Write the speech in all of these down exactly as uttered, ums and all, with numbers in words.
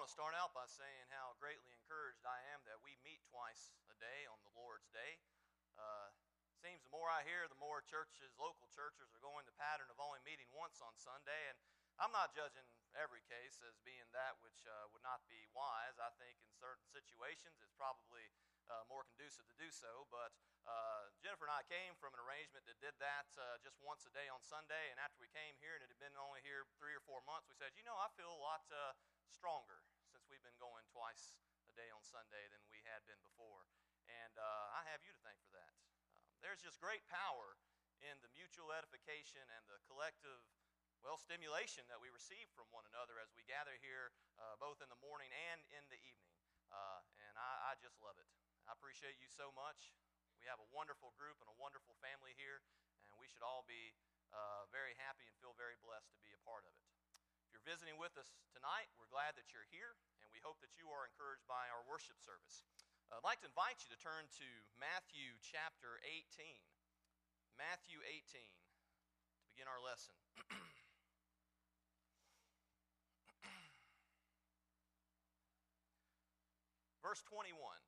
want to start out by saying how greatly encouraged I am that we meet twice a day on the Lord's Day. Uh, seems the more I hear, the more churches, local churches, are going the pattern of only meeting once on Sunday. And I'm not judging every case as being that which uh, would not be wise. I think in certain situations it's probably uh, more conducive to do so. But uh, Jennifer and I came from an arrangement that did that uh, just once a day on Sunday. And after we came here, and it had been only here three or four months, we said, you know, I feel a lot Uh, stronger since we've been going twice a day on Sunday than we had been before. And uh, I have you to thank for that. Um, there's just great power in the mutual edification and the collective, well, stimulation that we receive from one another as we gather here uh, both in the morning and in the evening. Uh, and I, I just love it. I appreciate you so much. We have a wonderful group and a wonderful family here, and we should all be uh, very happy and feel very blessed to be a part of it. If you're visiting with us tonight, we're glad that you're here, and we hope that you are encouraged by our worship service. Uh, I'd like to invite you to turn to Matthew chapter eighteen. Matthew eighteen, to begin our lesson. Verse twenty-one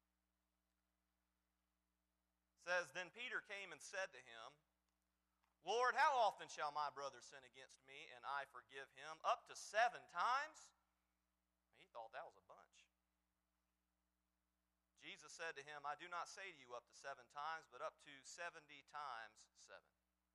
says, "Then Peter came and said to him, Lord, how often shall my brother sin against me, and I forgive him? Up to seven times?" He thought that was a bunch. Jesus said to him, "I do not say to you up to seven times, but up to seventy times seven."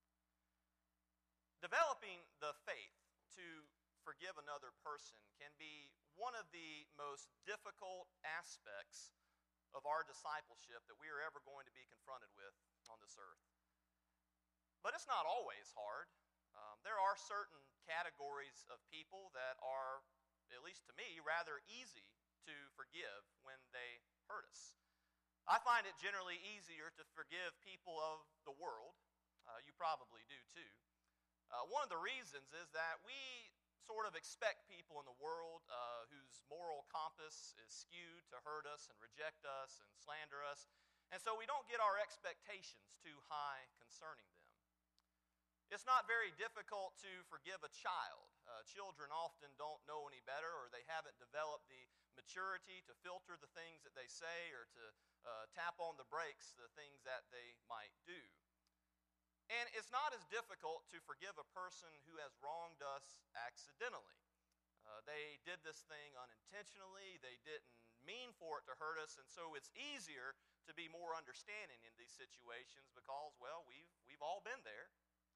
Developing the faith to forgive another person can be one of the most difficult aspects of our discipleship that we are ever going to be confronted with on this earth. But it's not always hard. Um, there are certain categories of people that are, at least to me, rather easy to forgive when they hurt us. I find it generally easier to forgive people of the world. Uh, you probably do too. Uh, one of the reasons is that we sort of expect people in the world uh, whose moral compass is skewed to hurt us and reject us and slander us. And so we don't get our expectations too high concerning them. It's not very difficult to forgive a child. Uh, children often don't know any better, or they haven't developed the maturity to filter the things that they say or to uh, tap on the brakes, the things that they might do. And it's not as difficult to forgive a person who has wronged us accidentally. Uh, they did this thing unintentionally. They didn't mean for it to hurt us, and so it's easier to be more understanding in these situations because, well, we've we've all been there.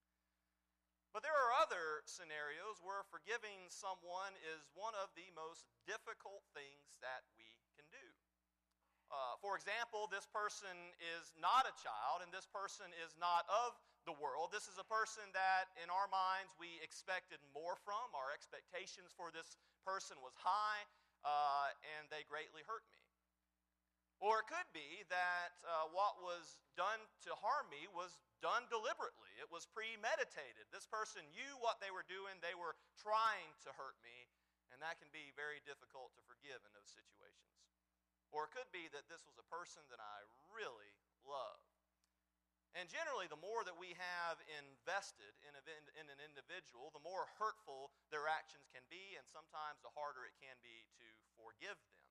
But there are other scenarios where forgiving someone is one of the most difficult things that we can do. Uh, for example, this person is not a child, and this person is not of the world. This is a person that, in our minds, we expected more from. Our expectations for this person was high, uh, and they greatly hurt me. Or it could be that uh, what was done to harm me was done deliberately. It was premeditated. This person knew what they were doing. They were trying to hurt me, and that can be very difficult to forgive in those situations. Or it could be that this was a person that I really love. And generally, the more that we have invested in, a, in an individual, the more hurtful their actions can be, and sometimes the harder it can be to forgive them.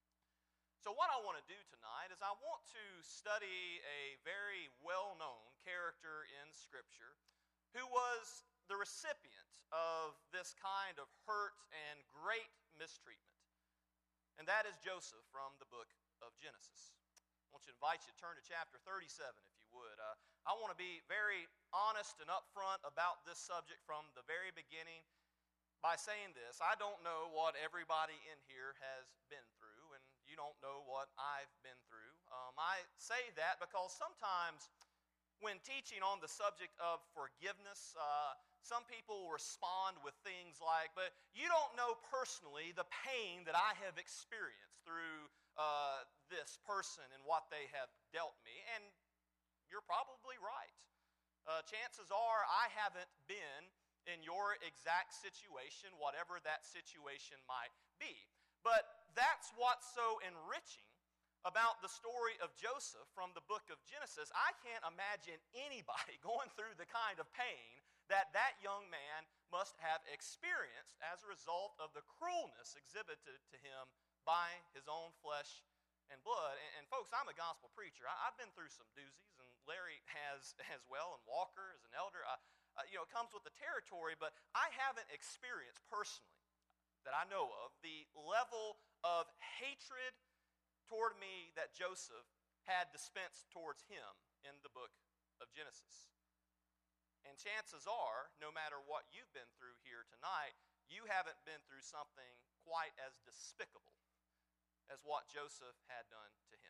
So what I want to do tonight is I want to study a very well-known character in Scripture who was the recipient of this kind of hurt and great mistreatment. And that is Joseph from the book of Genesis. I want you to invite you to turn to chapter thirty-seven, if you would. Uh, I want to be very honest and upfront about this subject from the very beginning by saying this. I don't know what everybody in here has been through, and you don't know what I've been through. Um, I say that because sometimes when teaching on the subject of forgiveness, uh, some people respond with things like, but you don't know personally the pain that I have experienced through uh, this person and what they have dealt me. And you're probably right. Uh, chances are I haven't been in your exact situation, whatever that situation might be. But that's what's so enriching about the story of Joseph from the book of Genesis. I can't imagine anybody going through the kind of pain that that young man must have experienced as a result of the cruelness exhibited to him by his own flesh and blood. And, and folks, I'm a gospel preacher. I, I've been through some doozies, and Larry has as well, and Walker as an elder. Uh, uh, you know, it comes with the territory, but I haven't experienced personally, that I know of, the level of hatred toward me that Joseph had dispensed towards him in the book of Genesis. And chances are, no matter what you've been through here tonight, you haven't been through something quite as despicable as what Joseph had done to him.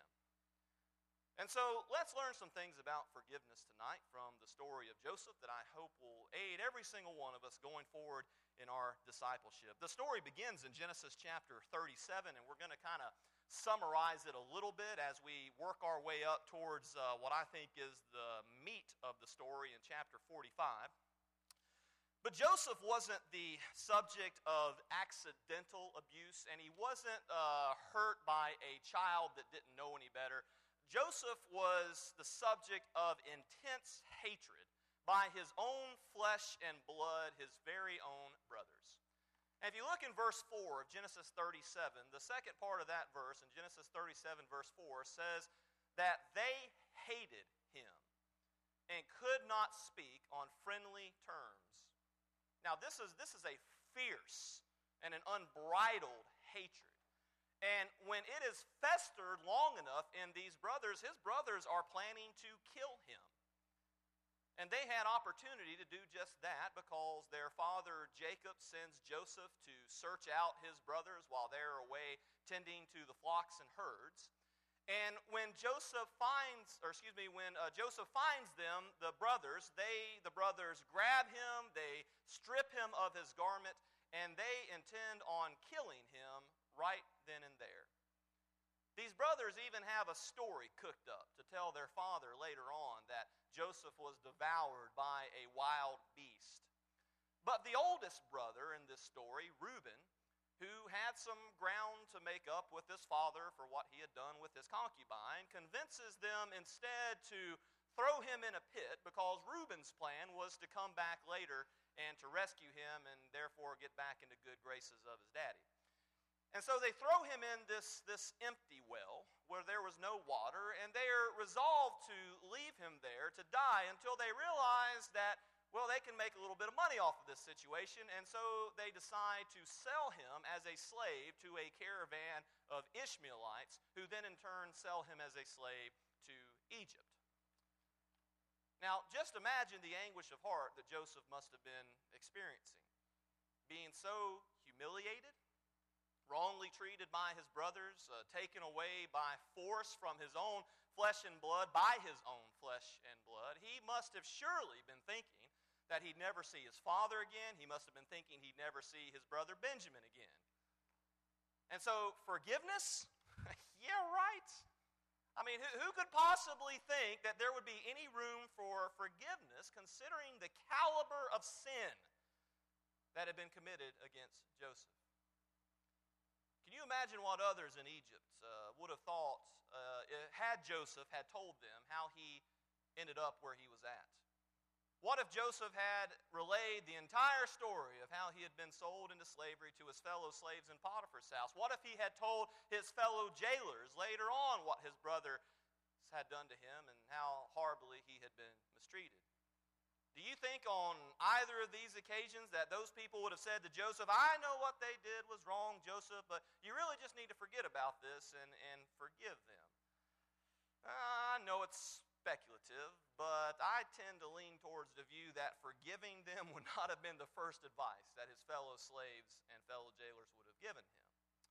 And so let's learn some things about forgiveness tonight from the story of Joseph that I hope will aid every single one of us going forward in our discipleship. The story begins in Genesis chapter thirty-seven, and we're going to kind of summarize it a little bit as we work our way up towards uh, what I think is the meat of the story in chapter forty-five. But Joseph wasn't the subject of accidental abuse, and he wasn't uh, hurt by a child that didn't know any better. Joseph was the subject of intense hatred by his own flesh and blood, his very own brothers. And if you look in verse four of Genesis thirty-seven, the second part of that verse, in Genesis thirty-seven, verse four, says that they hated him and could not speak on friendly terms. Now, this is, this is a fierce and an unbridled hatred. And when it is festered long enough in these brothers, his brothers are planning to kill him. And they had opportunity to do just that because their father Jacob sends Joseph to search out his brothers while they're away tending to the flocks and herds. And when Joseph finds, or excuse me, when uh, Joseph finds them, the brothers, they, the brothers grab him, they strip him of his garment, and they intend on killing him right then and there. These brothers even have a story cooked up to tell their father later on that Joseph was devoured by a wild beast. But the oldest brother in this story, Reuben, who had some ground to make up with his father for what he had done with his concubine, convinces them instead to throw him in a pit because Reuben's plan was to come back later and to rescue him and therefore get back into good graces of his daddy. And so they throw him in this, this empty well where there was no water, and they are resolved to leave him there to die until they realize that, well, they can make a little bit of money off of this situation, and so they decide to sell him as a slave to a caravan of Ishmaelites, who then in turn sell him as a slave to Egypt. Now, just imagine the anguish of heart that Joseph must have been experiencing, being so humiliated, wrongly treated by his brothers, uh, taken away by force from his own flesh and blood, by his own flesh and blood. He must have surely been thinking that he'd never see his father again. He must have been thinking he'd never see his brother Benjamin again. And so, forgiveness? Yeah, right. I mean, who, who could possibly think that there would be any room for forgiveness considering the caliber of sin that had been committed against Joseph? Can you imagine what others in Egypt uh, would have thought uh, had Joseph had told them how he ended up where he was at? What if Joseph had relayed the entire story of how he had been sold into slavery to his fellow slaves in Potiphar's house? What if he had told his fellow jailers later on what his brother had done to him and how horribly he had been mistreated? Do you think on either of these occasions that those people would have said to Joseph, I know what they did was wrong, Joseph, but you really just need to forget about this and, and forgive them? Uh, I know it's speculative, but I tend to lean towards the view that forgiving them would not have been the first advice that his fellow slaves and fellow jailers would have given him.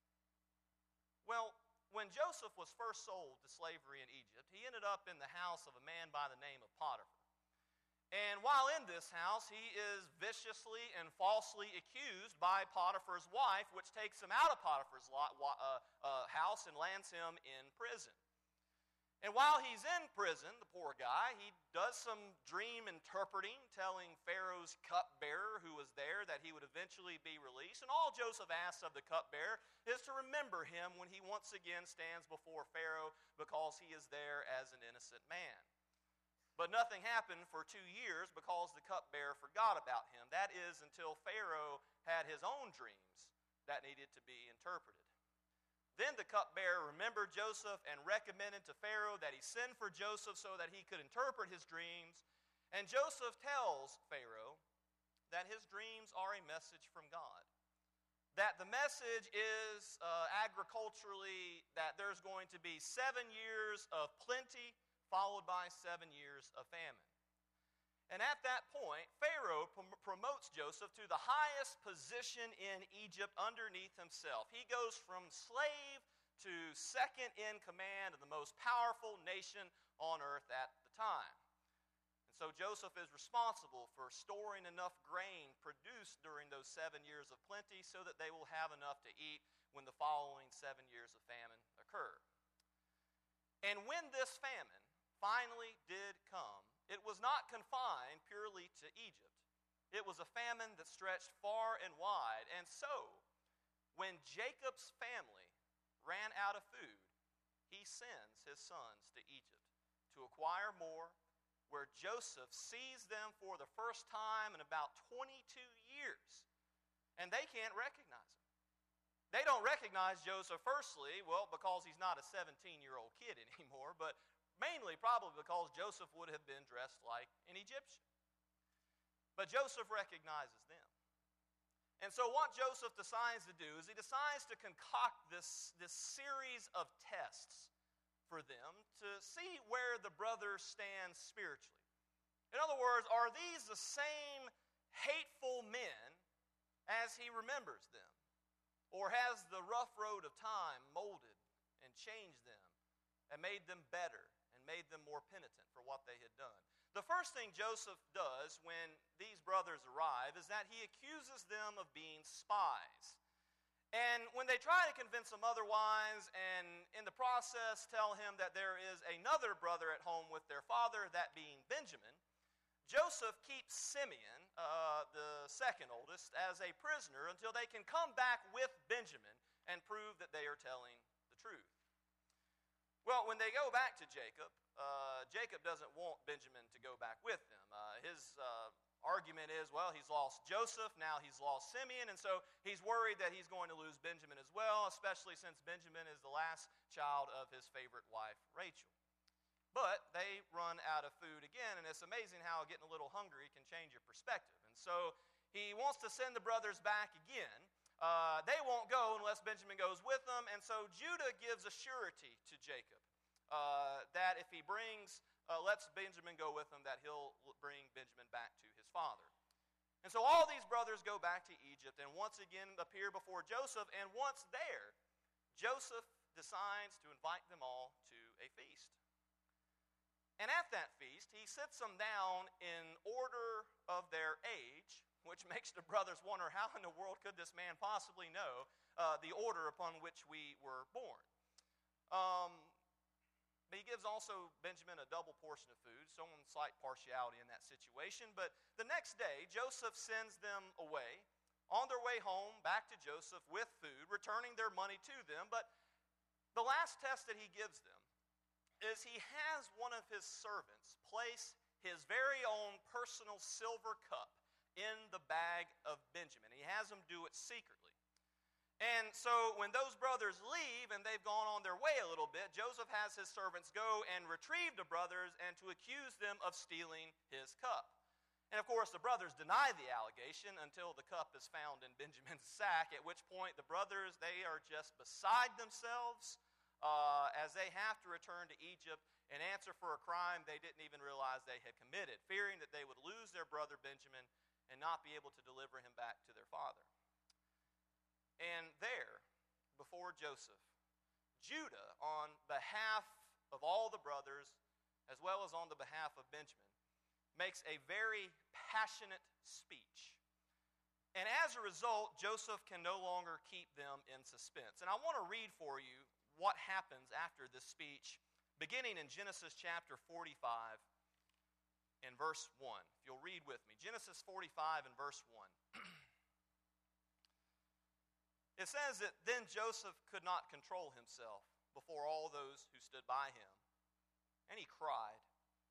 Well, when Joseph was first sold to slavery in Egypt, he ended up in the house of a man by the name of Potiphar. And while in this house, he is viciously and falsely accused by Potiphar's wife, which takes him out of Potiphar's lot, uh, uh, house and lands him in prison. And while he's in prison, the poor guy, he does some dream interpreting, telling Pharaoh's cupbearer who was there that he would eventually be released. And all Joseph asks of the cupbearer is to remember him when he once again stands before Pharaoh because he is there as an innocent man. But nothing happened for two years because the cupbearer forgot about him. That is until Pharaoh had his own dreams that needed to be interpreted. Then the cupbearer remembered Joseph and recommended to Pharaoh that he send for Joseph so that he could interpret his dreams. And Joseph tells Pharaoh that his dreams are a message from God. That the message is uh, agriculturally that there's going to be seven years of plenty followed by seven years of famine. And at that point, Pharaoh prom- promotes Joseph to the highest position in Egypt underneath himself. He goes from slave to second in command of the most powerful nation on earth at the time. And so Joseph is responsible for storing enough grain produced during those seven years of plenty so that they will have enough to eat when the following seven years of famine occur. And when this famine finally did come, it was not confined purely to Egypt. It was a famine that stretched far and wide. And so, when Jacob's family ran out of food, he sends his sons to Egypt to acquire more, where Joseph sees them for the first time in about twenty-two years, and they can't recognize him. They don't recognize Joseph, firstly, well, because he's not a seventeen-year-old kid anymore, but mainly probably because Joseph would have been dressed like an Egyptian. But Joseph recognizes them. And so what Joseph decides to do is he decides to concoct this, this series of tests for them to see where the brothers stand spiritually. In other words, are these the same hateful men as he remembers them? Or has the rough road of time molded and changed them and made them better and made them more penitent for what they had done? The first thing Joseph does when these brothers arrive is that he accuses them of being spies. And when they try to convince him otherwise, and in the process tell him that there is another brother at home with their father, that being Benjamin, Joseph keeps Simeon, uh, the second oldest, as a prisoner until they can come back with Benjamin and prove that they are telling the truth. Well, when they go back to Jacob, uh, Jacob doesn't want Benjamin to go back with them. Uh, his uh, argument is, well, he's lost Joseph, now he's lost Simeon, and so he's worried that he's going to lose Benjamin as well, especially since Benjamin is the last child of his favorite wife, Rachel. But they run out of food again, and it's amazing how getting a little hungry can change your perspective. And so he wants to send the brothers back again. Uh, they won't go unless Benjamin goes with them, and so Judah gives a surety to Jacob uh, that if he brings, uh, lets Benjamin go with him, that he'll bring Benjamin back to his father. And so all these brothers go back to Egypt and once again appear before Joseph, and once there, Joseph decides to invite them all to a feast. And at that feast, he sits them down in order of their age, which makes the brothers wonder, how in the world could this man possibly know uh, the order upon which we were born? Um, but he gives also Benjamin a double portion of food, some slight partiality in that situation. But the next day, Joseph sends them away, on their way home, back to Joseph with food, returning their money to them. But the last test that he gives them is he has one of his servants place his very own personal silver cup in the bag of Benjamin. He has him do it secretly. And so when those brothers leave and they've gone on their way a little bit, Joseph has his servants go and retrieve the brothers and to accuse them of stealing his cup. And of course the brothers deny the allegation until the cup is found in Benjamin's sack, at which point the brothers, they are just beside themselves uh, as they have to return to Egypt and answer for a crime they didn't even realize they had committed, fearing that they would lose their brother Benjamin and not be able to deliver him back to their father. And there, before Joseph, Judah, on behalf of all the brothers, as well as on the behalf of Benjamin, makes a very passionate speech. And as a result, Joseph can no longer keep them in suspense. And I want to read for you what happens after this speech, beginning in Genesis chapter forty-five and verse one. If you'll read with me. Genesis forty-five and verse one. It says that then Joseph could not control himself before all those who stood by him. And he cried,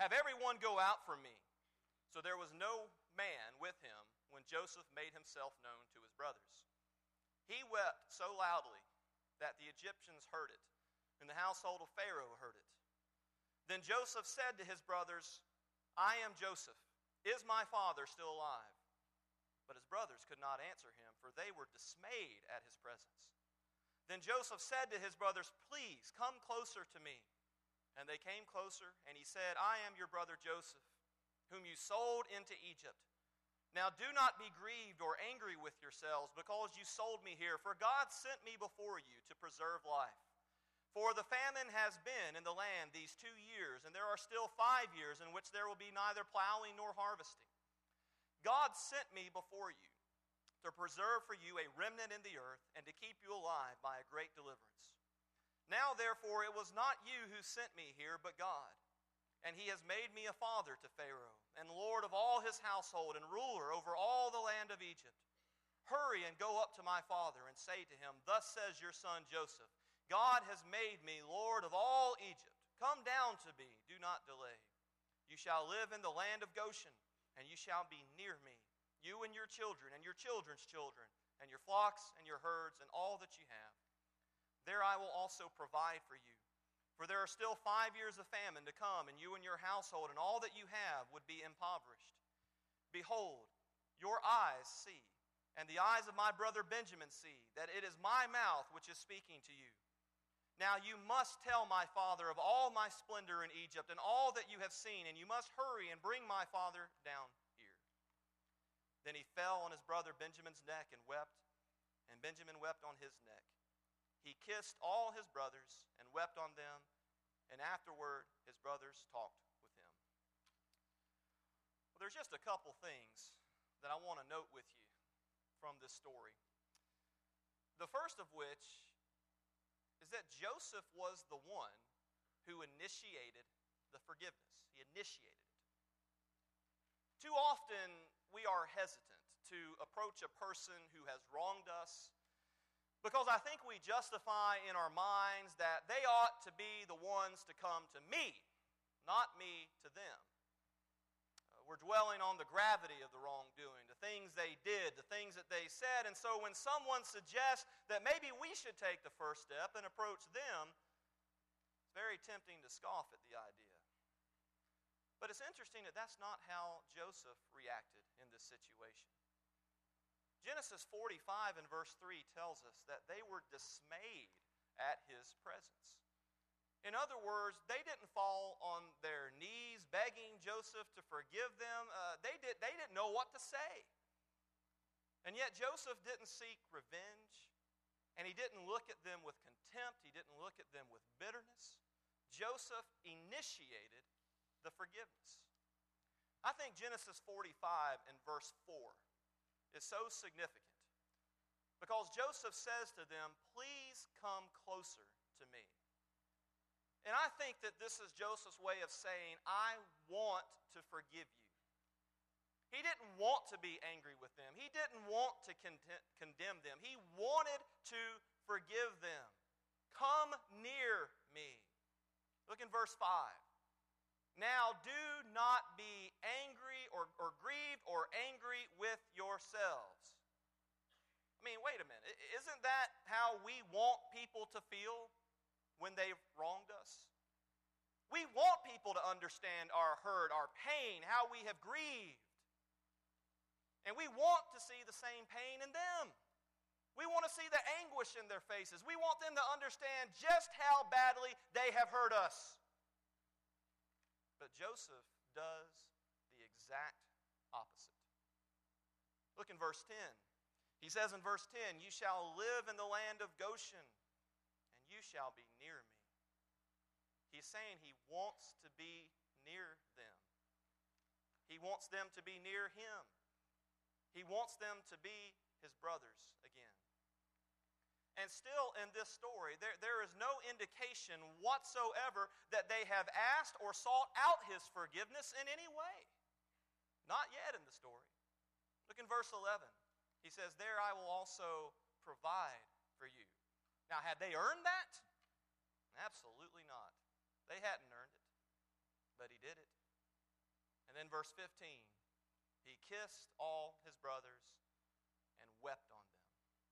Have everyone go out from me." So there was no man with him when Joseph made himself known to his brothers. He wept so loudly that the Egyptians heard it, and the household of Pharaoh heard it. Then Joseph said to his brothers, "I am Joseph. Is my father still alive?" But his brothers could not answer him, for they were dismayed at his presence. Then Joseph said to his brothers, "Please come closer to me." And they came closer, and he said, "I am your brother Joseph, whom you sold into Egypt. Now do not be grieved or angry with yourselves because you sold me here, for God sent me before you to preserve life. For the famine has been in the land these two years, and there are still five years in which there will be neither plowing nor harvesting. God sent me before you to preserve for you a remnant in the earth and to keep you alive by a great deliverance. Now, therefore, it was not you who sent me here, but God. And he has made me a father to Pharaoh, and lord of all his household, and ruler over all the land of Egypt. Hurry and go up to my father and say to him, 'Thus says your son Joseph, God has made me lord of all Egypt. Come down to me, do not delay. You shall live in the land of Goshen, and you shall be near me, you and your children, and your children's children, and your flocks and your herds, and all that you have. There I will also provide for you. For there are still five years of famine to come, and you and your household and all that you have would be impoverished. Behold, your eyes see, and the eyes of my brother Benjamin see, that it is my mouth which is speaking to you. Now you must tell my father of all my splendor in Egypt and all that you have seen, and you must hurry and bring my father down here.' Then he fell on his brother Benjamin's neck and wept, and Benjamin wept on his neck. He kissed all his brothers and wept on them, and afterward his brothers talked with him." Well, there's just a couple things that I want to note with you from this story. The first of which is that Joseph was the one who initiated the forgiveness. He initiated it. Too often we are hesitant to approach a person who has wronged us because I think we justify in our minds that they ought to be the ones to come to me, not me to them. Uh, we're dwelling on the gravity of the wrongdoing, the things they did, the things that they said, and so when someone suggests that maybe we should take the first step and approach them, it's very tempting to scoff at the idea. But it's interesting that that's not how Joseph reacted in this situation. Genesis forty-five and verse three tells us that they were dismayed at his presence. In other words, they didn't fall on their knees begging Joseph to forgive them. Uh, they, did, they didn't know what to say. And yet Joseph didn't seek revenge, and he didn't look at them with contempt. He didn't look at them with bitterness. Joseph initiated the forgiveness. I think Genesis forty-five and verse four is so significant because Joseph says to them, "Please come closer to me." And I think that this is Joseph's way of saying, I want to forgive you. He didn't want to be angry with them. He didn't want to condemn them. He wanted to forgive them. Come near me. Look in verse five. Now do not be angry or, or grieved or angry with yourselves. I mean, wait a minute. Isn't that how we want people to feel when they've wronged us? We want people to understand our hurt, our pain, how we have grieved. And we want to see the same pain in them. We want to see the anguish in their faces. We want them to understand just how badly they have hurt us. But Joseph does the exact opposite. Look in verse ten. He says in verse ten, "You shall live in the land of Goshen, and you shall be near me." He's saying he wants to be near them. He wants them to be near him. He wants them to be his brothers again. And still in this story, there, there is no indication whatsoever that they have asked or sought out his forgiveness in any way. Not yet in the story. Look in verse eleven. He says, "There I will also provide for you." Now, had they earned that? Absolutely not. They hadn't earned it, but he did it. And in verse fifteen, he kissed all his brothers and wept on them.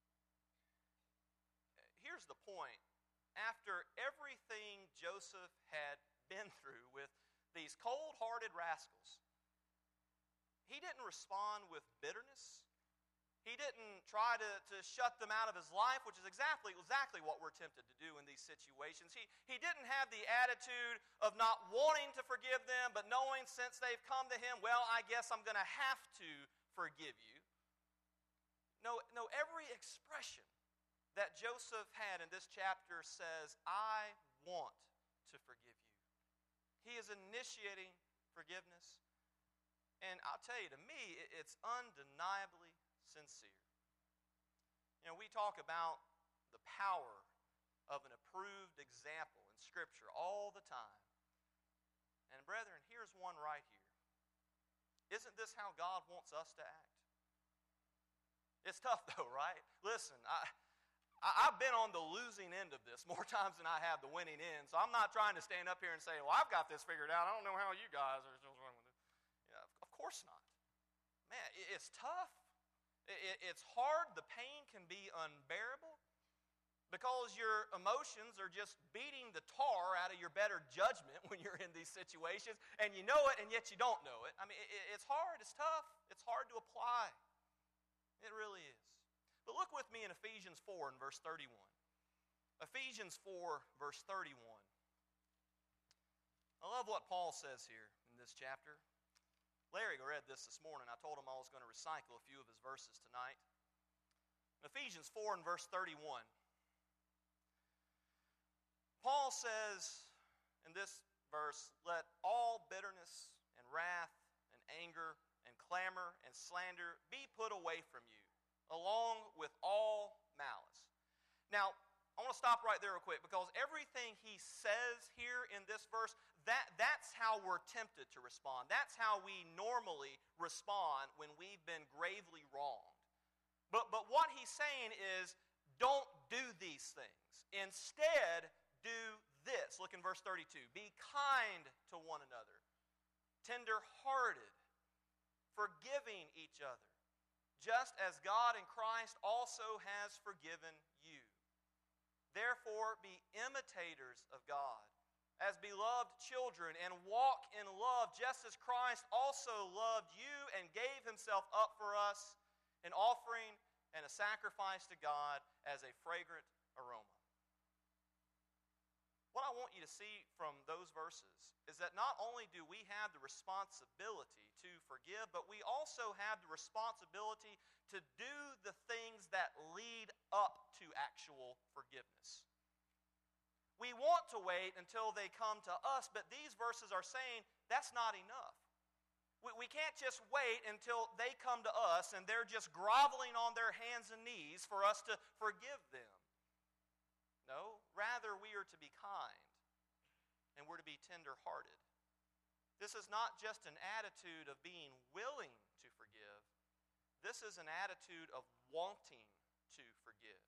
Here's the point. After everything Joseph had been through with these cold-hearted rascals, he didn't respond with bitterness. He didn't try to, to shut them out of his life, which is exactly, exactly what we're tempted to do in these situations. He, he didn't have the attitude of not wanting to forgive them, but knowing since they've come to him, well, I guess I'm going to have to forgive you. No, no, every expression that Joseph had in this chapter says, I want to forgive you. He is initiating forgiveness. And I'll tell you, to me, it's undeniably sincere. You know, we talk about the power of an approved example in Scripture all the time. And brethren, here's one right here. Isn't this how God wants us to act? It's tough though, right? Listen, I, I, I've been on the losing end of this more times than I have the winning end, so I'm not trying to stand up here and say, well, I've got this figured out. I don't know how you guys are. Yeah, of course not. Man, it's tough. It's hard. The pain can be unbearable because your emotions are just beating the tar out of your better judgment when you're in these situations, and you know it, and yet you don't know it. I mean, it's hard. It's tough. It's hard to apply. It really is. But look with me in Ephesians four and verse thirty-one. Ephesians four, verse thirty-one. I love what Paul says here in this chapter. Larry read this this morning. I told him I was going to recycle a few of his verses tonight. In Ephesians four and verse thirty-one, Paul says in this verse, let all bitterness and wrath and anger and clamor and slander be put away from you, along with all malice. Now, I want to stop right there real quick because everything he says here in this verse, that, that's how we're tempted to respond. That's how we normally respond when we've been gravely wronged. But, but what he's saying is, don't do these things. Instead, do this. Look in verse thirty-two. Be kind to one another, tender-hearted, forgiving each other, just as God in Christ also has forgiven you. Therefore, be imitators of God as beloved children and walk in love just as Christ also loved you and gave himself up for us, an offering and a sacrifice to God as a fragrant aroma. What I want you to see from those verses is that not only do we have the responsibility to forgive, but we also have the responsibility to do the things that lead up to actual forgiveness. We want to wait until they come to us, but these verses are saying that's not enough. We, we can't just wait until they come to us and they're just groveling on their hands and knees for us to forgive them. No, rather we are to be kind and we're to be tender-hearted. This is not just an attitude of being willing to forgive. This is an attitude of wanting to forgive.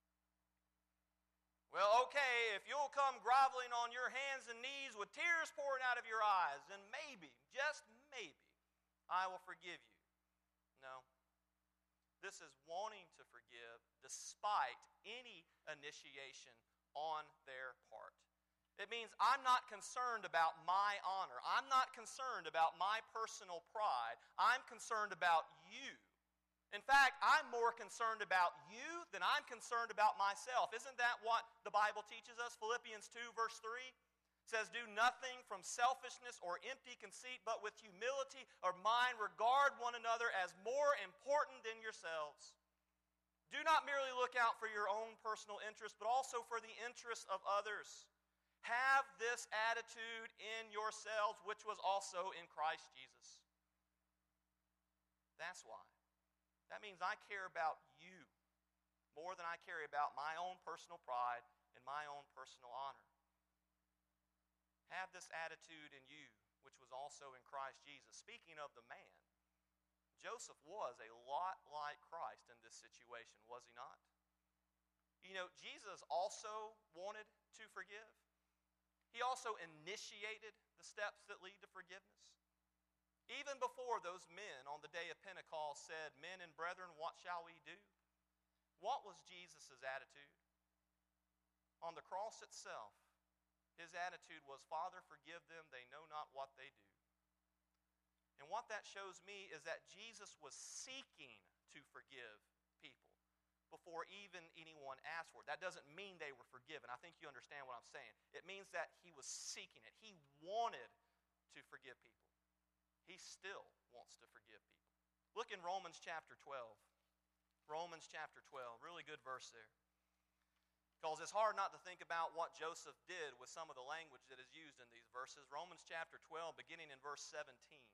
Well, okay, if you'll come groveling on your hands and knees with tears pouring out of your eyes, then maybe, just maybe, I will forgive you. No. This is wanting to forgive despite any initiation on their part. It means I'm not concerned about my honor. I'm not concerned about my personal pride. I'm concerned about you. In fact, I'm more concerned about you than I'm concerned about myself. Isn't that what the Bible teaches us? Philippians two verse three says, do nothing from selfishness or empty conceit, but with humility of mind regard one another as more important than yourselves. Do not merely look out for your own personal interest, but also for the interests of others. Have this attitude in yourselves, which was also in Christ Jesus. That's why. That means I care about you more than I care about my own personal pride and my own personal honor. Have this attitude in you, which was also in Christ Jesus. Speaking of the man, Joseph was a lot like Christ in this situation, was he not? You know, Jesus also wanted to forgive. He also initiated the steps that lead to forgiveness. even before those men on the day of Pentecost said, "Men and brethren, what shall we do?" What was Jesus' attitude? On the cross itself, his attitude was, "Father, forgive them, they know not what they do." And what that shows me is that Jesus was seeking to forgive people before even anyone asked for it. That doesn't mean they were forgiven. I think you understand what I'm saying. It means that he was seeking it. He wanted to forgive people. He still wants to forgive people. Look in Romans chapter twelve. Romans chapter twelve, really good verse there. Because it's hard not to think about what Joseph did with some of the language that is used in these verses. Romans chapter twelve, beginning in verse seventeen.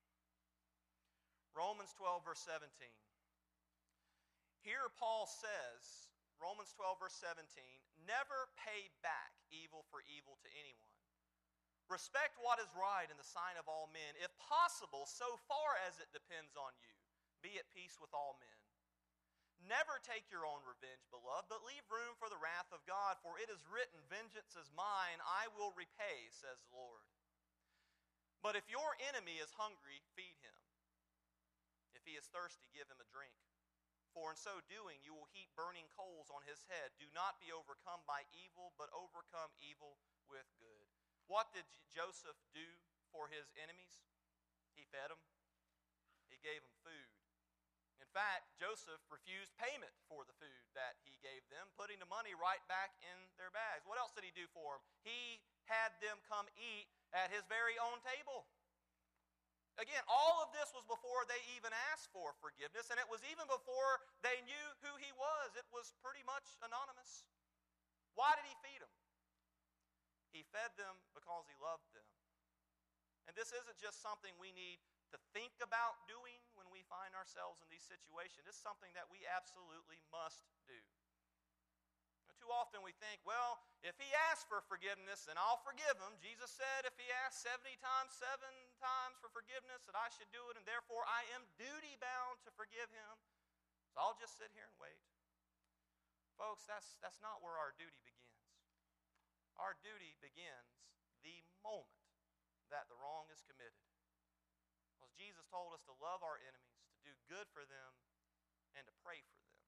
Romans twelve, verse seventeen. Here Paul says, Romans twelve, verse seventeen, "Never pay back evil for evil to anyone. Respect what is right in the sight of all men. If possible, so far as it depends on you, be at peace with all men. Never take your own revenge, beloved, but leave room for the wrath of God, for it is written, 'Vengeance is mine, I will repay,' says the Lord. But if your enemy is hungry, feed him. If he is thirsty, give him a drink. For in so doing, you will heap burning coals on his head. Do not be overcome by evil, but overcome evil with good." What did Joseph do for his enemies? He fed them. He gave them food. In fact, Joseph refused payment for the food that he gave them, putting the money right back in their bags. What else did he do for them? He had them come eat at his very own table. Again, all of this was before they even asked for forgiveness, and it was even before they knew who he was. It was pretty much anonymous. Why did he feed them? He fed them because he loved them. And this isn't just something we need to think about doing when we find ourselves in these situations. It's something that we absolutely must do. Now, too often we think, well, if he asks for forgiveness, then I'll forgive him. Jesus said if he asks seventy times, seven times for forgiveness, that I should do it, and therefore I am duty-bound to forgive him. So I'll just sit here and wait. Folks, that's, that's not where our duty begins. Our duty begins the moment that the wrong is committed. Because Jesus told us to love our enemies, to do good for them, and to pray for them.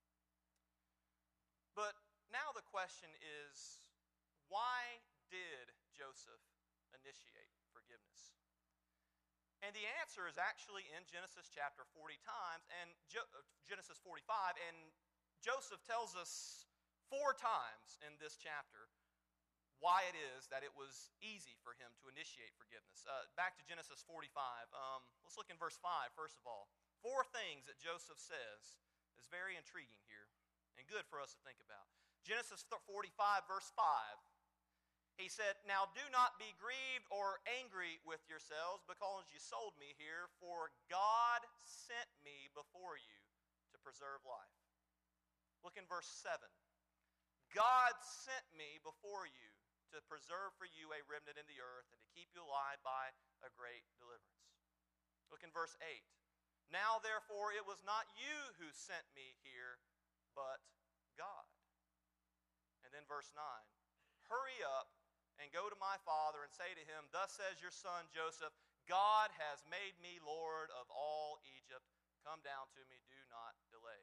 But now the question is, why did Joseph initiate forgiveness? And the answer is actually in Genesis chapter forty times, and jo- Genesis forty-five, and Joseph tells us four times in this chapter why it is that it was easy for him to initiate forgiveness. Uh, back to Genesis forty-five. Um, let's look in verse five, first of all. Four things that Joseph says is very intriguing here and good for us to think about. Genesis forty-five, verse five. He said, "Now do not be grieved or angry with yourselves because you sold me here, for God sent me before you to preserve life." Look in verse seven. "God sent me before you to preserve for you a remnant in the earth and to keep you alive by a great deliverance." Look in verse eight. "Now therefore it was not you who sent me here, but God." And then verse nine. "Hurry up and go to my father and say to him, 'Thus says your son Joseph, God has made me Lord of all Egypt. Come down to me, do not delay.'"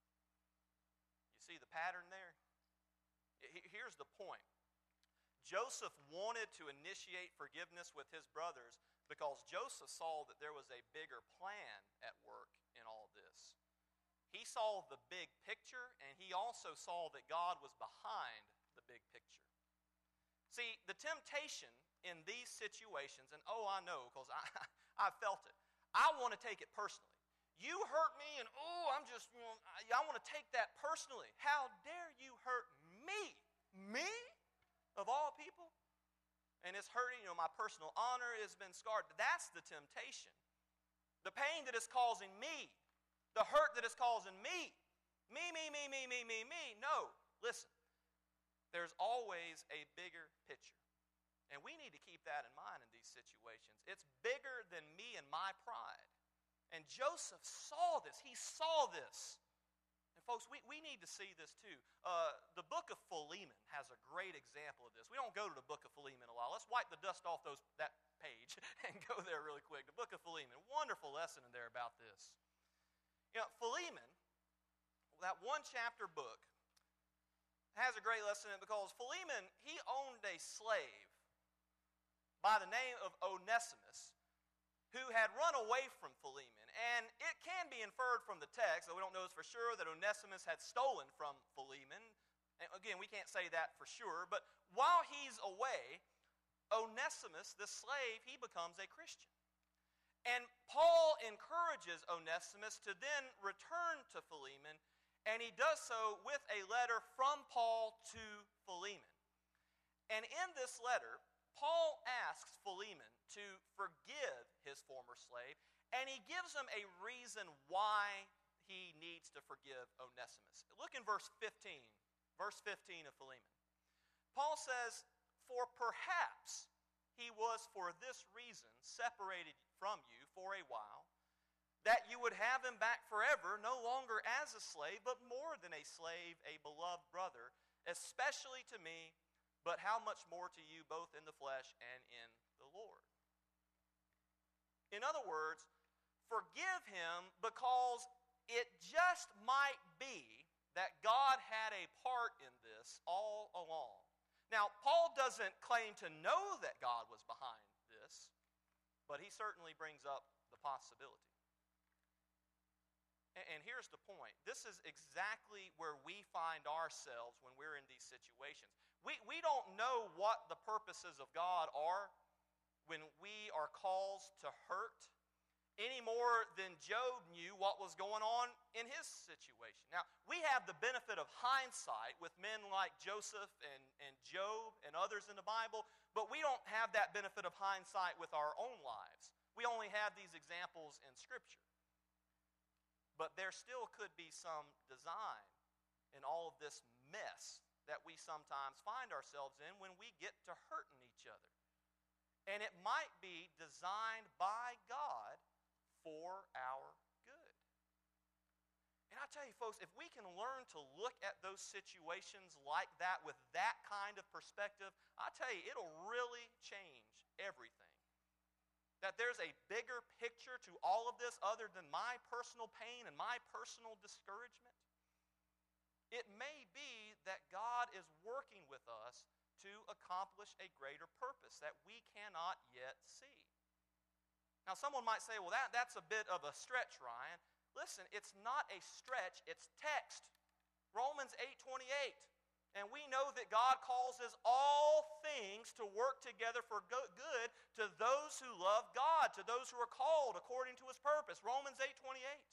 You see the pattern there? Here's the point. Joseph wanted to initiate forgiveness with his brothers because Joseph saw that there was a bigger plan at work in all this. He saw the big picture, and he also saw that God was behind the big picture. See, the temptation in these situations, and oh, I know, because I, I felt it. I want to take it personally. You hurt me, and oh, I'm just, you know, I, I want to take that personally. How dare you hurt me? Me? Of all people? And it's hurting, you know, my personal honor has been scarred. That's the temptation. The pain that is causing me. The hurt that is causing me. Me, me, me, me, me, me, me. No, listen. There's always a bigger picture. And we need to keep that in mind in these situations. It's bigger than me and my pride. And Joseph saw this. He saw this. And folks, we, we need to see this too. Uh, the book of Philemon has a great example of this. We don't go to the book of Philemon a lot. Let's wipe the dust off those that page and go there really quick. The book of Philemon, wonderful lesson in there about this. You know, Philemon, that one chapter book, has a great lesson in it because Philemon, he owned a slave by the name of Onesimus who had run away from Philemon. And it can be inferred from the text, though we don't know this for sure, that Onesimus had stolen from Philemon. And again, we can't say that for sure, but while he's away, Onesimus, the slave, he becomes a Christian. And Paul encourages Onesimus to then return to Philemon, and he does so with a letter from Paul to Philemon. And in this letter, Paul asks Philemon to forgive his former slave, and he gives him a reason why he needs to forgive Onesimus. Look in verse fifteen, verse fifteen of Philemon. Paul says, "For perhaps he was for this reason separated from you for a while, that you would have him back forever, no longer as a slave, but more than a slave, a beloved brother, especially to me, but how much more to you, both in the flesh and in the Lord." In other words, forgive him because it just might be that God had a part in this all along. Now, Paul doesn't claim to know that God was behind this, but he certainly brings up the possibility. And here's the point. This is exactly where we find ourselves when we're in these situations. We, we don't know what the purposes of God are when we are caused to hurt, any more than Job knew what was going on in his situation. Now, we have the benefit of hindsight with men like Joseph and, and Job and others in the Bible, but we don't have that benefit of hindsight with our own lives. We only have these examples in Scripture. But there still could be some design in all of this mess that we sometimes find ourselves in when we get to hurting each other. And it might be designed by God for our good. And I tell you, folks, if we can learn to look at those situations like that with that kind of perspective, I tell you, it'll really change everything. That there's a bigger picture to all of this other than my personal pain and my personal discouragement. It may be that God is working with us to accomplish a greater purpose that we cannot yet see. Now, someone might say, well, that, that's a bit of a stretch, Ryan. Listen, it's not a stretch, it's text. Romans eight twenty-eight. And we know that God causes all things to work together for good to those who love God, to those who are called according to His purpose. Romans eight twenty-eight.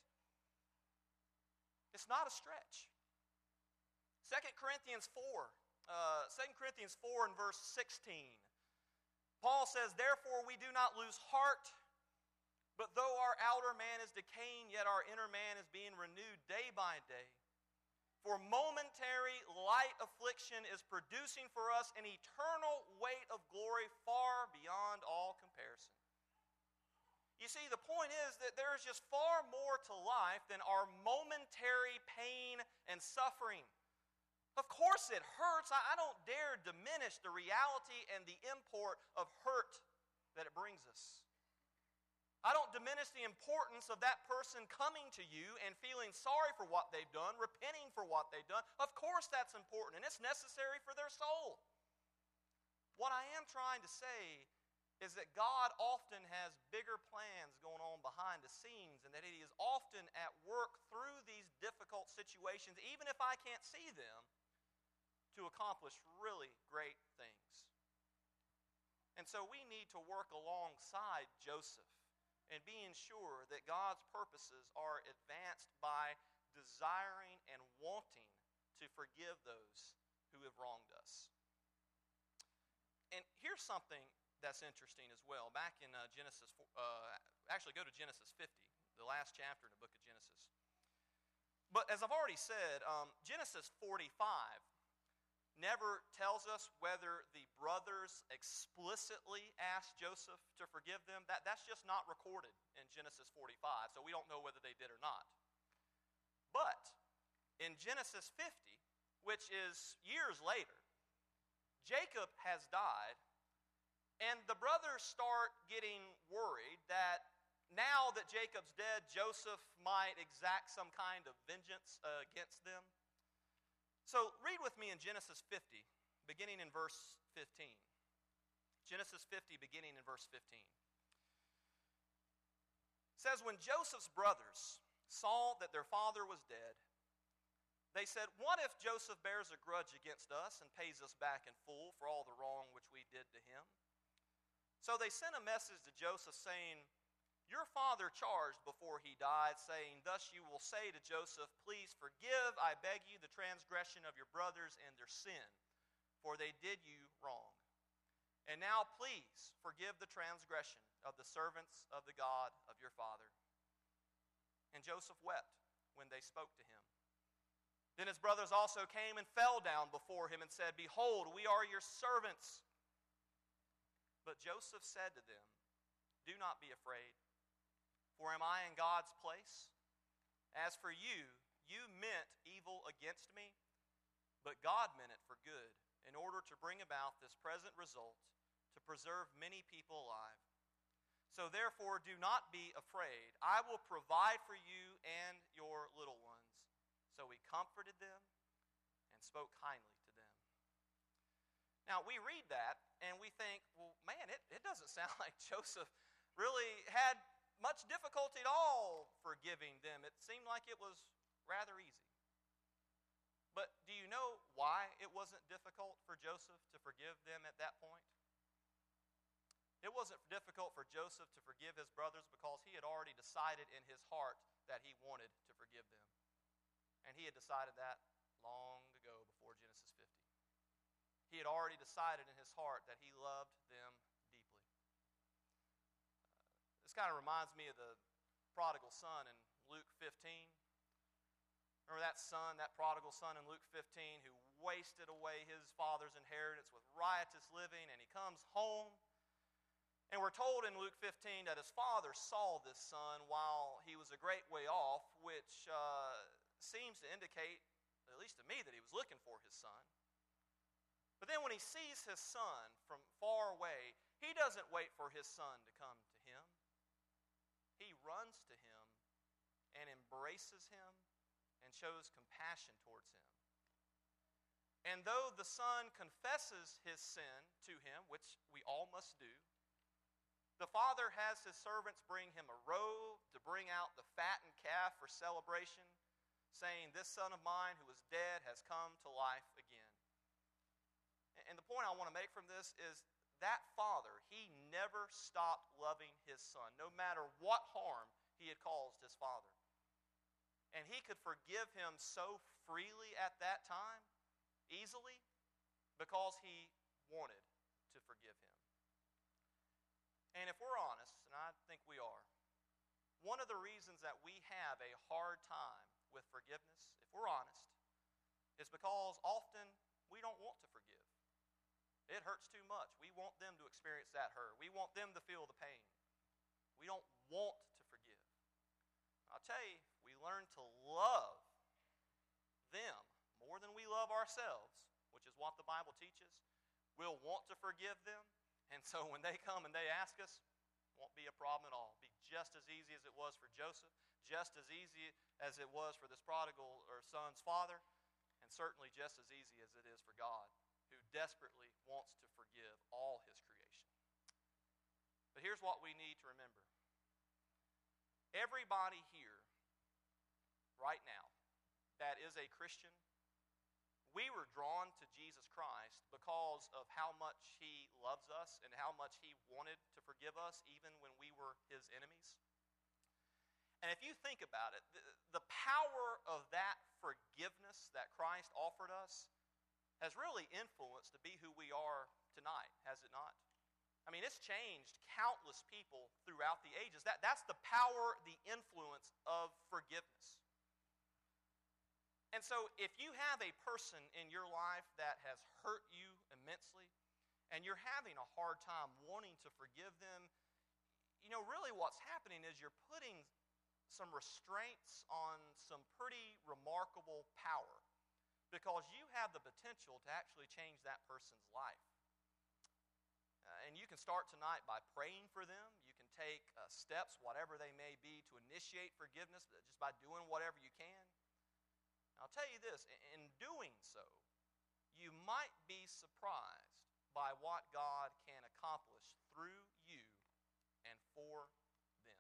It's not a stretch. Second Corinthians four. Uh, Second Corinthians four and verse sixteen. Paul says, "Therefore we do not lose heart, but though our outer man is decaying, yet our inner man is being renewed day by day. For momentary light affliction is producing for us an eternal weight of glory far beyond all comparison." You see, the point is that there is just far more to life than our momentary pain and suffering. Of course it hurts. I don't dare diminish the reality and the import of hurt that it brings us. I don't diminish the importance of that person coming to you and feeling sorry for what they've done, repenting for what they've done. Of course that's important, and it's necessary for their soul. What I am trying to say is that God often has bigger plans going on behind the scenes, and that He is often at work through these difficult situations, even if I can't see them, to accomplish really great things. And so we need to work alongside Joseph and being sure that God's purposes are advanced by desiring and wanting to forgive those who have wronged us. And here's something that's interesting as well. Back in uh, Genesis, uh, actually go to Genesis fifty, the last chapter in the book of Genesis. But as I've already said, um, Genesis forty-five never tells us whether the brothers explicitly asked Joseph to forgive them. That, that's just not recorded in Genesis forty-five, so we don't know whether they did or not. But in Genesis fifty, which is years later, Jacob has died, and the brothers start getting worried that now that Jacob's dead, Joseph might exact some kind of vengeance uh, against them. So read with me in Genesis fifty, beginning in verse fifteen. Genesis fifty, beginning in verse fifteen. It says, when Joseph's brothers saw that their father was dead, they said, what if Joseph bears a grudge against us and pays us back in full for all the wrong which we did to him? So they sent a message to Joseph saying, your father charged before he died, saying, thus you will say to Joseph, please forgive, I beg you, the transgression of your brothers and their sin, for they did you wrong. And now please forgive the transgression of the servants of the God of your father. And Joseph wept when they spoke to him. Then his brothers also came and fell down before him and said, behold, we are your servants. But Joseph said to them, do not be afraid, for am I in God's place? As for you, you meant evil against me, but God meant it for good, in order to bring about this present result, to preserve many people alive. So therefore, do not be afraid. I will provide for you and your little ones. So he comforted them and spoke kindly to them. Now, we read that and we think, well, man, it, it doesn't sound like Joseph really had much difficulty at all forgiving them. It seemed like it was rather easy. But do you know why it wasn't difficult for Joseph to forgive them at that point? It wasn't difficult for Joseph to forgive his brothers because he had already decided in his heart that he wanted to forgive them. And he had decided that long ago before Genesis fifty. He had already decided in his heart that he loved them deeply. Uh, this kind of reminds me of the prodigal son in Luke fifteen. Remember that son, that prodigal son in Luke fifteen who wasted away his father's inheritance with riotous living, and he comes home. And we're told in Luke fifteen that his father saw this son while he was a great way off, which uh, seems to indicate, at least to me, that he was looking for his son. But then when he sees his son from far away, he doesn't wait for his son to come to him. He runs to him and embraces him and shows compassion towards him. And though the son confesses his sin to him, which we all must do, the father has his servants bring him a robe to bring out the fattened calf for celebration, saying, this son of mine who was dead has come to life again. And the point I want to make from this is that father, he never stopped loving his son, no matter what harm he had caused his father. And he could forgive him so freely at that time, easily, because he wanted to forgive him. And if we're honest, and I think we are, one of the reasons that we have a hard time with forgiveness, if we're honest, is because often we don't want to forgive. It hurts too much. We want them to experience that hurt. We want them to feel the pain. We don't want to forgive. I'll tell you, if we learn to love them more than we love ourselves, which is what the Bible teaches, we'll want to forgive them. And so when they come and they ask us, it won't be a problem at all. It'll be just as easy as it was for Joseph, just as easy as it was for this prodigal or son's father, and certainly just as easy as it is for God, who desperately wants to forgive all his creation. But here's what we need to remember. Everybody here, right now, that is a Christian, we were drawn to Jesus Christ because of how much he loves us and how much he wanted to forgive us even when we were his enemies. And if you think about it, the, the power of that forgiveness that Christ offered us has really influenced to be who we are tonight, has it not? I mean, it's changed countless people throughout the ages. That, that's the power, the influence of forgiveness. And so if you have a person in your life that has hurt you immensely, and you're having a hard time wanting to forgive them, you know, really what's happening is you're putting some restraints on some pretty remarkable power, because you have the potential to actually change that person's life. Uh, and you can start tonight by praying for them. You can take uh, steps, whatever they may be, to initiate forgiveness just by doing whatever you can. I'll tell you this, in doing so, you might be surprised by what God can accomplish through you and for them.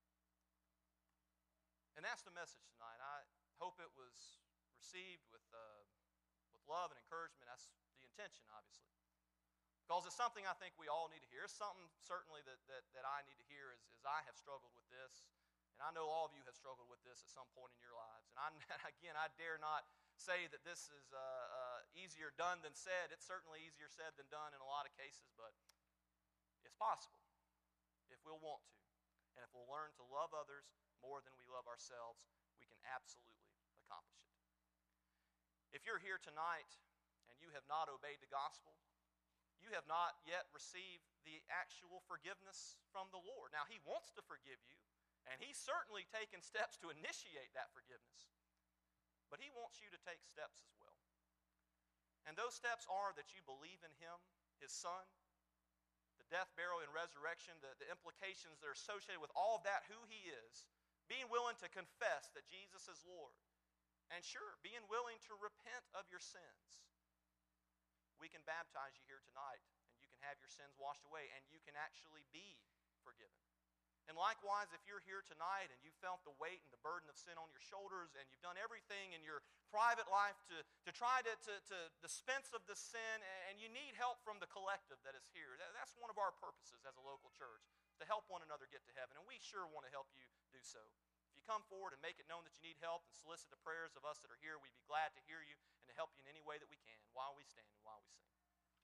And that's the message tonight. I hope it was received with, uh, with love and encouragement. That's the intention, obviously. Because it's something I think we all need to hear. It's something certainly that, that, that I need to hear as, as I have struggled with this. And I know all of you have struggled with this at some point in your lives. And I, again, I dare not say that this is uh, uh, easier done than said. It's certainly easier said than done in a lot of cases, but it's possible if we'll want to. And if we'll learn to love others more than we love ourselves, we can absolutely accomplish it. If you're here tonight and you have not obeyed the gospel, you have not yet received the actual forgiveness from the Lord. Now, He wants to forgive you, and He's certainly taken steps to initiate that forgiveness. But He wants you to take steps as well. And those steps are that you believe in Him, His Son, the death, burial, and resurrection, the, the implications that are associated with all of that, who He is, being willing to confess that Jesus is Lord, and sure, being willing to repent of your sins. We can baptize you here tonight, and you can have your sins washed away, and you can actually be forgiven. And likewise, if you're here tonight and you felt the weight and the burden of sin on your shoulders, and you've done everything in your private life to, to try to, to, to dispense of the sin, and you need help from the collective that is here, that, that's one of our purposes as a local church, to help one another get to heaven. And we sure want to help you do so. If you come forward and make it known that you need help and solicit the prayers of us that are here, we'd be glad to hear you and to help you in any way that we can while we stand and while we sing.